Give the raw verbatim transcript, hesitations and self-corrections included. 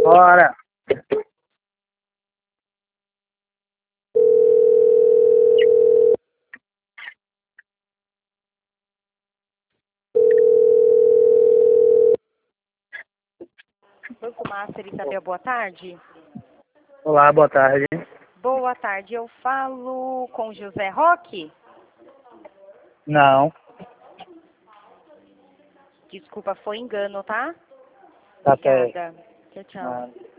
Bora. Banco Master, Isabel, boa tarde. Olá, boa tarde. Boa tarde, eu falo com José Roque? Não, Desculpa, foi engano, tá? tá certo. Obrigada. Tchau, tchau. Nada.